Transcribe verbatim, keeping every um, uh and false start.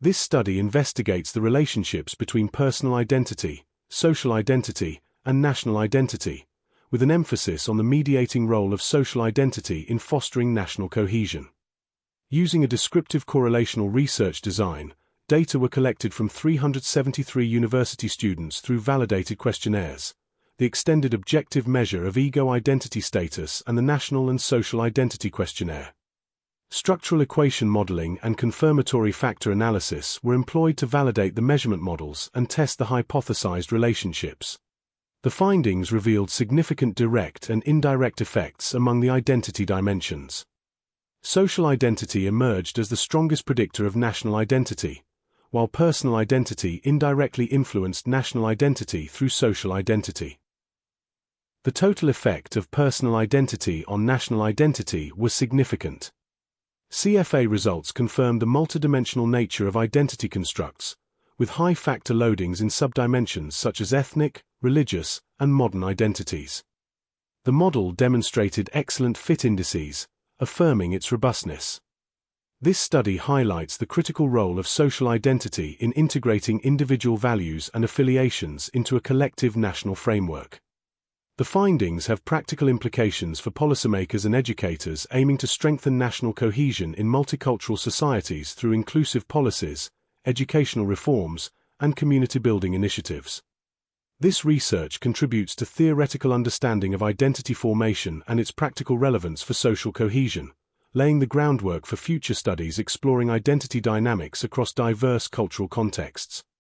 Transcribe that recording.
This study investigates the relationships between personal identity, social identity, and national identity, with an emphasis on the mediating role of social identity in fostering national cohesion. Using a descriptive correlational research design, data were collected from three hundred seventy-three university students through validated questionnaires, the extended objective measure of ego identity status, and the National and Social Identity Questionnaire. Structural equation modeling and confirmatory factor analysis were employed to validate the measurement models and test the hypothesized relationships. The findings revealed significant direct and indirect effects among the identity dimensions. Social identity emerged as the strongest predictor of national identity, while personal identity indirectly influenced national identity through social identity. The total effect of personal identity on national identity was significant. C F A results confirmed the multidimensional nature of identity constructs, with high factor loadings in subdimensions such as ethnic, religious, and modern identities. The model demonstrated excellent fit indices, affirming its robustness. This study highlights the critical role of social identity in integrating individual values and affiliations into a collective national framework. The findings have practical implications for policymakers and educators aiming to strengthen national cohesion in multicultural societies through inclusive policies, educational reforms, and community-building initiatives. This research contributes to theoretical understanding of identity formation and its practical relevance for social cohesion, laying the groundwork for future studies exploring identity dynamics across diverse cultural contexts.